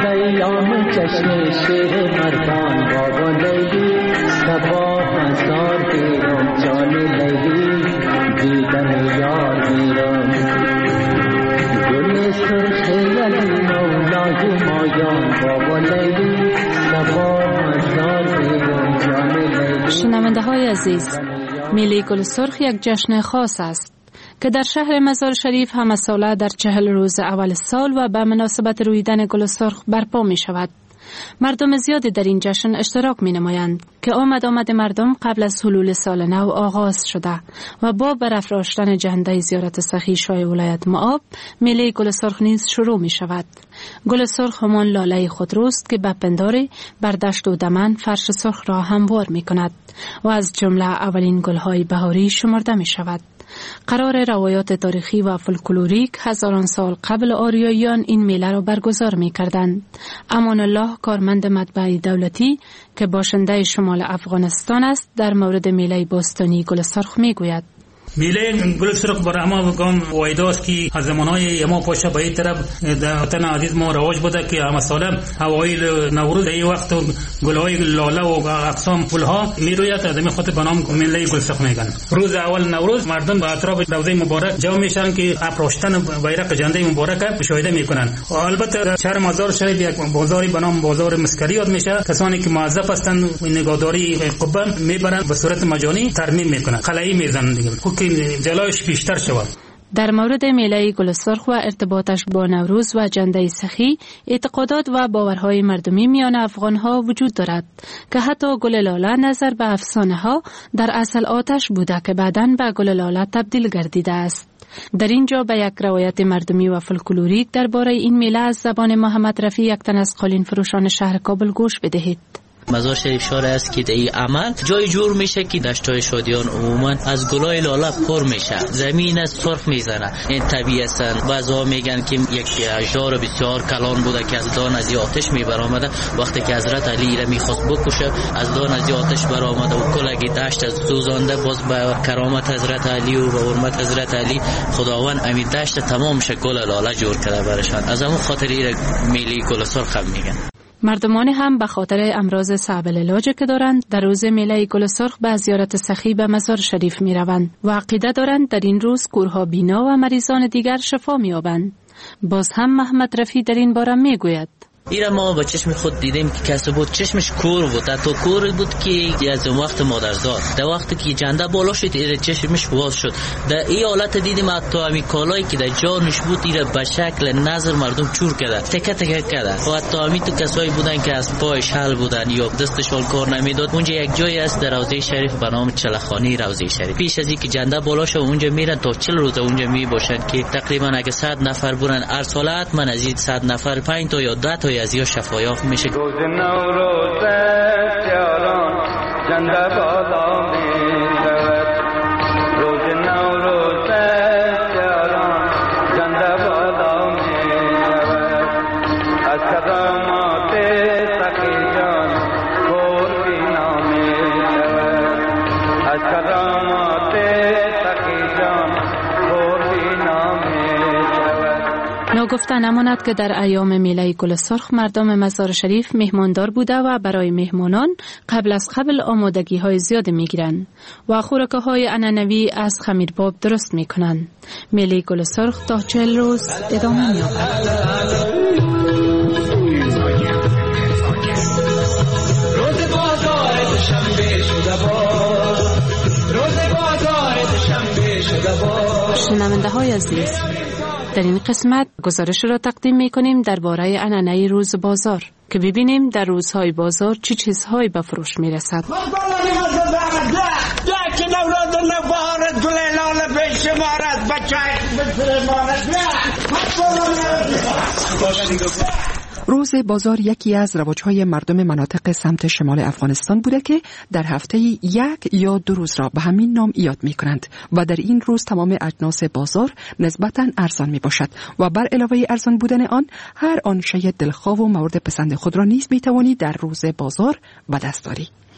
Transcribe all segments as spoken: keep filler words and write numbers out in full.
ایام جشن شیر مردان بابا لیلی سبا هزار دیرم جان لیلی دیدن یار میرم گل سرخ علی مولای مایان بابا لیلی سبا هزار دیرم جان لیلی. شنونده های عزیز، میله گل سرخ یک جشن خاص است که در شهر مزار شریف همه ساله در چهل روز اول سال و به مناسبت رویدن گل سرخ برپا می شود. مردم زیادی در این جشن اشتراک می نمایند که آمد آمد مردم قبل از حلول سال نو آغاز شده و با برافراشتن جنده زیارت سخی شاه ولایت مآب میله گل سرخ نیز شروع می شود. گل سرخ همان لاله خودروست که به پنداری بر دشت و دمن فرش سرخ را هموار می کند و از جمله اولین گلهای بهاری شمرده می شود. قرار روایات تاریخی و فولکلوریک هزاران سال قبل آریاییان این میله را برگزار می کردند. امان الله کارمند مطبع دولتی که باشنده شمال افغانستان است در مورد میله باستانی گل سرخ می گوید. میله گل سرخ بر اما گام وایداست که از زمانهای اما پاشا به این طرف در وطن عزیز ما رواج بوده که اما سالم اوایل نوروز این وقت گلهای لاله و اقسام پلها میروید از این خاطر به نام میله گل سرخ میگن. روز اول نوروز مردم به اطراف روضه مبارک جمع میشن که افراشتن بیرق جنده مبارک مشاهده میکنن. و البته شهر مزار شریف یک بازاری به نام بازار مسکری یاد میشه. کسانی که موظف هستند نگهداری قبه میبرن به صورت مجانی ترمیم میکنن، خلایی میزنن دیگه جلوش بیشتر شود. در مورد میله گل سرخ و ارتباطش با نوروز و جنده سخی اعتقادات و باورهای مردمی میان افغانها وجود دارد که حتی گل لاله نظر به افسانه ها در اصل آتش بوده که بعداً به گل لاله تبدیل گردیده است. در اینجا به یک روایت مردمی و فولکلوریک درباره این میله از زبان محمد رفیع، یک تن از قالین فروشان شهر کابل، گوش بدهید. مزار شریف شهر است که این عمل جای جور میشه که دشتای شادیان عموما از گلای لاله پر میشه، زمین از سرخ میزنه. این طبیعی است. بعضا میگن که یک اشجار بسیار کلان بوده که از دان از آتش میبرآمده. وقتی که حضرت علی را میخواست بکشه از دان از آتش برآمده و کلگی دشت از سوزانده. باز به کرامت حضرت علی و به حرمت حضرت علی خداوند امید دشت تمام شه گل لاله جور کرده برشان. از همون خاطر این میله گل سرخ هم میگن. مردمان هم به خاطر امراض صعب العلاج که دارند در روز میله گل سرخ به زیارت سخی به مزار شریف می روند و عقیده دارند در این روز کورها بینا و مریضان دیگر شفا می یابند. باز هم محمد رفیع در این باره می گوید. ایرا ما با چشم خود دیدیم که کسی بود چشمش کور بود، تا کور بود که از وقت مادرزاد در وقتی که جنده بالا شد ایرا چشمش باز شد. در این حالت دیدیم حتی همین کالایی که در جانش بود ایرا به شکل نظر مردم چور کرده، تکه تکه کرده. و حتی همین تو کسایی بودن که از پایش حل بودن یا دستشون کار نمیداد. اونجا یک جایی است در روضه شریف به نام چلخانی روضه شریف. پیش از اینکه جنده بالا شه اونجا میرن تا چهل روز اونجا می باشن که تقریبا اگه صد نفر برن هر سال حتما از این صد نفر پنج تا یا ده تا از یا شفایاف میشه. روز نوروز یاران جنده بالا میشود، روز نوروز یاران جنده بالا میشود. از کدامات سخی جان کور بینا میشود، از کدامات سخی جان کور بینا میشود. ناگفته نماند که در ایام میله گل سرخ مردم مزار شریف مهماندار بوده و برای مهمانان قبل از قبل آمادگی های زیاد می گیرند و خوراک های عنعنوی از خمیرباب درست می کنند. میله گل سرخ تا چهل روز ادامه می یابد. شنونده های عزیز، در این قسمت گزارش را تقدیم می کنیم درباره عنعنه روز بازار که ببینیم در روزهای بازار چه چی چیزهایی به فروش می رسد. روز بازار یکی از رواج‌های مردم مناطق سمت شمال افغانستان بوده که در هفته یک یا دو روز را به همین نام یاد می‌کنند و در این روز تمام اجناس بازار نسبتاً ارزان میباشد و بر علاوه ارزان بودن آن هر آن شی دلخواه و مورد پسند خود را نیز میتوانی در روز بازار به دست داری.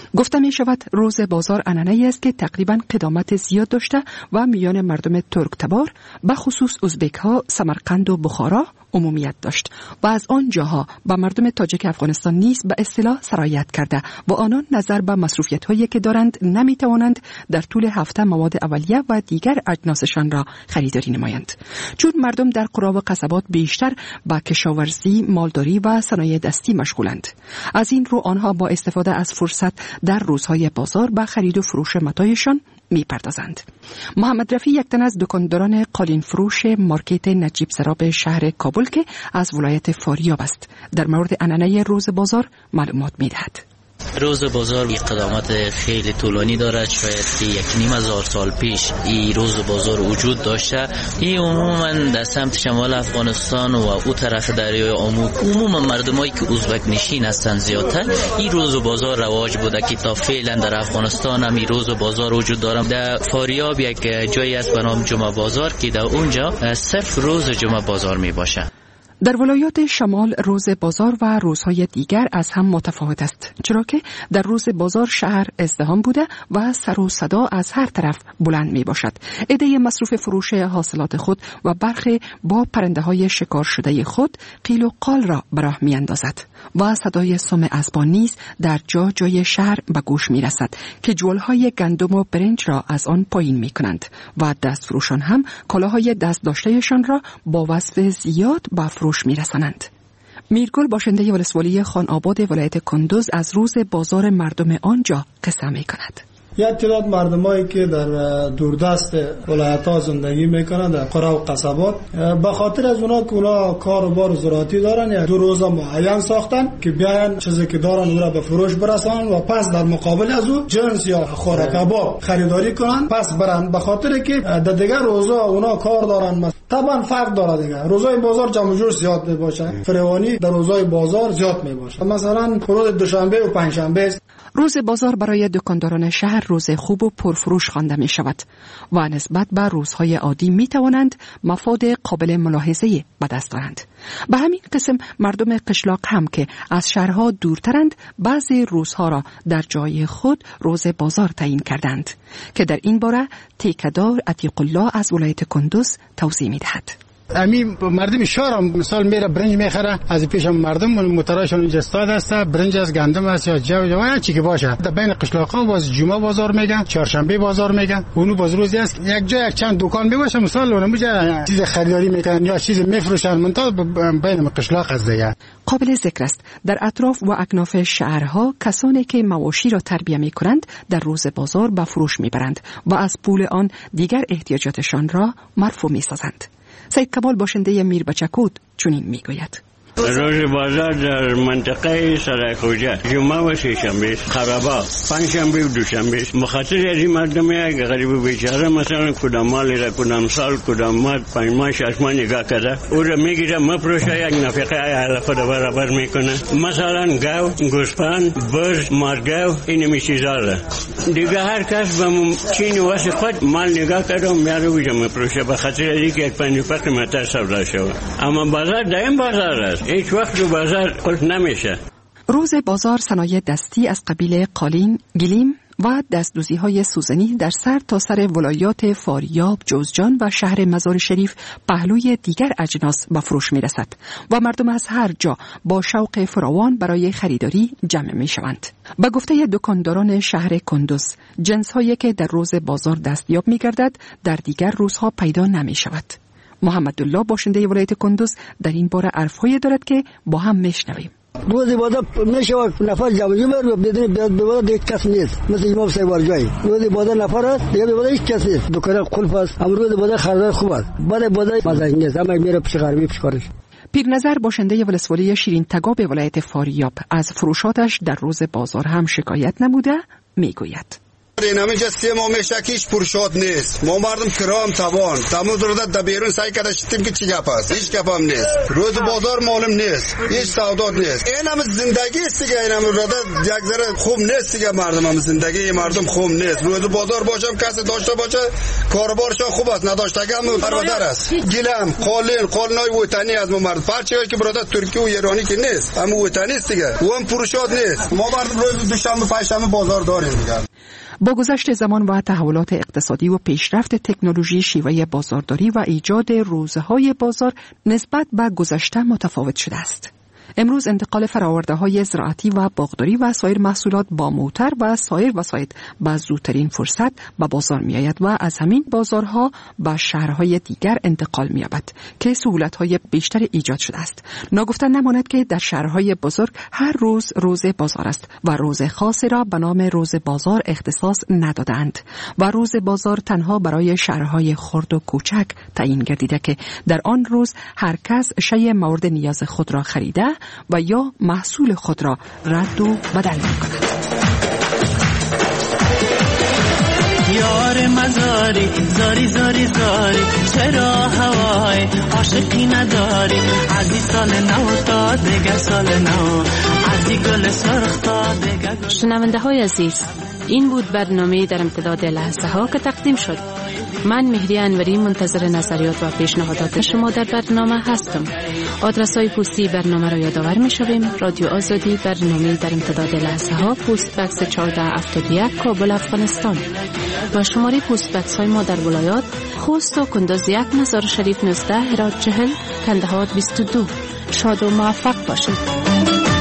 گفته می شود روز بازار عنعنه‌ای است که تقریباً قدامت زیاد داشته و میان مردم ترک تبار به خصوص ازبک ها سمرقند و بخارا عمومیت داشت و از آن جاها به مردم تاجیک افغانستان نیز به اصطلاح سرایت کرده و آنان نظر به مصروفیت هایی که دارند نمی توانند در طول هفته مواد اولیه و دیگر اجناسشان را خریداری نمایند، چون مردم در قرا و قصبات بیشتر به کشاورزی، مالداری و صنایع دستی مشغولند. از این رو آنها با استفاده از فرصت در روزهای بازار به خرید و فروش متاعشان می پردازند. محمد رفی یک تن از دکانداران قالین فروش مارکت نجیب سراب شهر کابل که از ولایت فاریاب است در مورد عنعنه روز بازار معلومات می دهد. روز بازار یک قدامت خیلی طولانی دارد، شاید که یک نیم هزار سال پیش این روز بازار وجود داشته. این عموما در سمت شمال افغانستان و او طرف دریای آمو عموما مردمایی که ازبک نشین هستند زیادتر این روز بازار رواج بوده که تا فعلا در افغانستان هم این روز بازار وجود دارد. در فاریاب یک جایی است به نام جمعه بازار که در اونجا صرف روز جمعه بازار می باشه. در ولایات شمال روز بازار و روزهای دیگر از هم متفاوت است، چرا که در روز بازار شهر ازدحام بوده و سر و صدا از هر طرف بلند می باشد. عده مصروف فروش حاصلات خود و برخی با پرنده های شکار شده خود قیل و قال را به راه می اندازد و صدای سم اسبان نیز در جا جای شهر به گوش می رسد که جولهای گندم و برنج را از آن پایین می کنند و دست فروشان هم کالاهای دست داشتهشان را با وصف زیاد به فروش می رسانند. میرگل باشنده ولسوالی خان آباد ولایت کندوز از روز بازار مردم آنجا قصه می کند. یک تعداد مردمایی که در دوردست ولایت‌ها زندگی میکنند در قرا و قصبات، به خاطر از اونا که اونا کار و بار زراعتی دارن یا دو روز معین ساختن که بیاین چیزی که دارن اون را به فروش برسانن و پس در مقابل از او جنس یا خوراک کباب خریداری کنن پس برن، به خاطر که در دیگر روزا اونا کار دارن. طبعا فرق داره دیگه، روزای بازار جمع جور زیاد میباشه، فروانی در روزای بازار زیاد میباشه، مثلا روز دوشنبه و پنجشنبه. روز بازار برای دکانداران شهر روز خوب و پرفروش خوانده می شود و نسبت به روزهای عادی می توانند مفاد قابل ملاحظه به دست دارند. به همین قسم مردم قشلاق هم که از شهرها دورترند بعضی روزها را در جای خود روز بازار تعیین کردند که در این باره تیکدار عتیق الله از ولایت کندوز توضیح می دهد. امی مردم شهر مثال میره برنج میخره، از پیش مردم موتراشون اینجا استاد است، برنج از گندم است یا جو جو هر چی که باشه. در بین قشلاق‌ها باز جمعه بازار میگن، چهارشنبه بازار میگن، اونو باز روزی است یک جا یک چند دکان میباشه، مثال اونجا چیز خریداری میکنن یا چیز میفروشن، منتها بین قشلاق است دیگه. قابل ذکر است در اطراف و اکناف شهرها کسانی که مواشی را تربیه میکنند در روز بازار به فروش میبرند و از پول آن دیگر احتیاجاتشان را مرفوع میسازند. سید کمال باشنده میر بچکود چنین میگوید: روز بازار در منطقه سرایخوجه جمعه و سه شنبه، خرابا پنجشنبه و دوشنبه. مخاطر از این مردم یک غریب و بیچاره مثلا کدام مالی را کدام سال کدام ماه پنج ماه شش ماه نگاه کرده او را میگیره مفروشه، یک نفقه علف را برابر میکنه، مثلا گاو، گوسفند، برز، مارگاو، این می چیزا را دیگه هر کس به چین واسه خود مال نگاه کرده و میاره ویجا مفروشه، به خاطر از اینکه یک پنج فقر متر سودا شود. اما بازار دائم بازار است، هیچ وقت رو بازار قلت نمیشه. روز بازار صنایع دستی از قبیل قالین، گلیم و دستدوزی های سوزنی در سر تا سر ولایات فاریاب، جوزجان و شهر مزار شریف پهلوی دیگر اجناس به فروش می رسد و مردم از هر جا با شوق فراوان برای خریداری جمع می شوند. به گفته دکانداران شهر کندوز، جنس هایی که در روز بازار دستیاب می گردد در دیگر روزها پیدا نمی شود. محمد الله باشنده ولایت کندوز در این باره حرف‌هایی دارد که با هم میشنویم. روز بازار میشه نفر جوانی میره بدون بازار دیگه کس نیست، مثل امام سیوار جای روز بازار نفر است دیگه بازار هیچ کس نیست، دکان قلف است، اما روز بازار خریدار خوب است، بعد بازار مزه نیست، اما میره پیش غربی پیش کارش. پیرنظر باشنده ولسوالی شیرین تگاب ولایت فاریاب از فروشاتش در روز بازار هم شکایت نموده میگوید: این همینجا سه ماه میشه که هیچ پرشاد نیست. ما مردم کرام توان تمام دردت در بیرون سعی کرده شدیم که چی گپ است. هیچ گپ هم نیست. روز بازار معلوم نیست. هیچ سودات نیست. این هم زندگی است دیگه. این هم رودت یک ذره خوب نیست دیگه. مردم هم زندگی مردم خوب نیست. روز بازار باشم کسی داشته باشه کاروبارش خوب است، نداشته هم برادر است. گیلم قالین قالنای وطنی از ما مرد پرچه که برادر ترکی و ایرانی که نیست، هم وطنی است دیگه. و هم پرشاد نیست. ما مردم روز دوشنبه پنجشنبه بازار داریم دیگه. با گذشت زمان و تحولات اقتصادی و پیشرفت تکنولوژی، شیوه بازارداری و ایجاد روزهای بازار نسبت به گذشته متفاوت شده است. امروز انتقال فرآورده‌های زراعتی و باغداری و سایر محصولات با موتر و سایر وسایل به زودترین فرصت به بازار می‌آید و از همین بازارها به شهرهای دیگر انتقال می‌یابد که سهولت‌های بیشتر ایجاد شده است. ناگفتن نماند که در شهرهای بزرگ هر روز روز بازار است و روز خاصی را به نام روز بازار اختصاص ندادند و روز بازار تنها برای شهرهای خرد و کوچک تعیین گردیده که در آن روز هر کس شیء مورد نیاز خود را خریده و یا محصول خود را رد و بدل می‌کند. یار مزاری زاری زاری زاری چرا هوای عاشقی نداری عزیز سال نو تا دیگر سال نو عزیز گل سرخ تا دیگر. شنونده های عزیز، این بود برنامه در امتداد لحظه ها که تقدیم شد. من مهری انوری منتظر نظریات و پیشنهادات شما در برنامه هستم. آدرس های پستی برنامه را یادآور می شویم. رادیو آزادی، برنامه در امتداد لحظه ها، پست بکس چهارده هفتاد و یک، کابل، افغانستان. و شماره پست بکس های ما در ولایات خوست و کندز یک، مزار شریف نوزده، هرات چهل، کندهار بیست و دو. شاد و موفق باشید.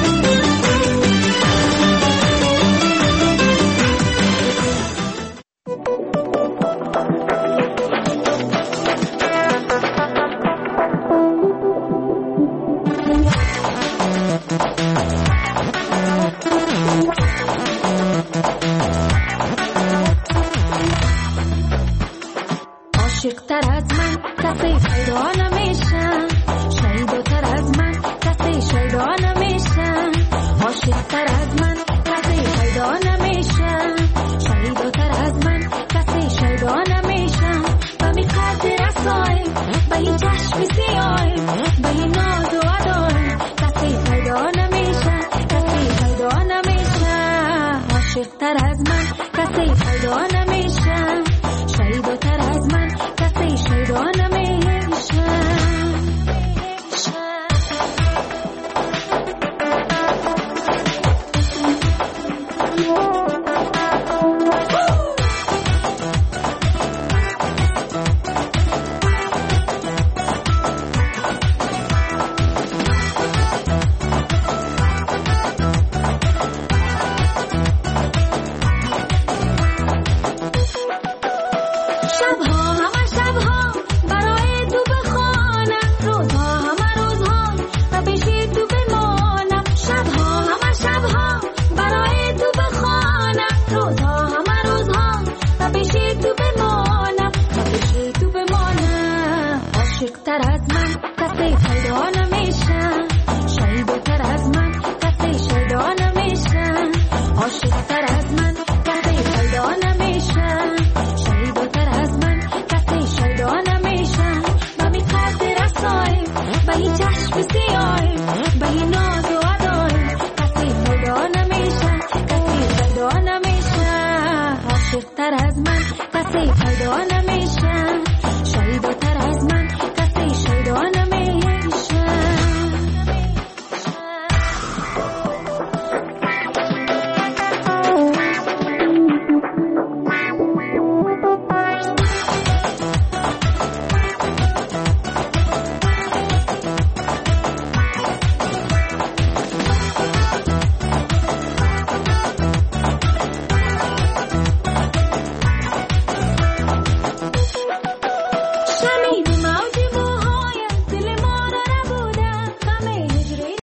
عاشق‌تر از من کسی پیدا نمیشن، شهیدتر از من کسی شیدا نمیشن. عاشق‌تر از من کسی پیدا نمیشن، شهیدتر از من کسی شیدا نمیشن. و می قد رسای به این چشم سیای به این ناز و ادای کسی پیدا نمیشن، کسی پیدا نمیشن. عاشق‌تر از من کسی پیدا نمیشن.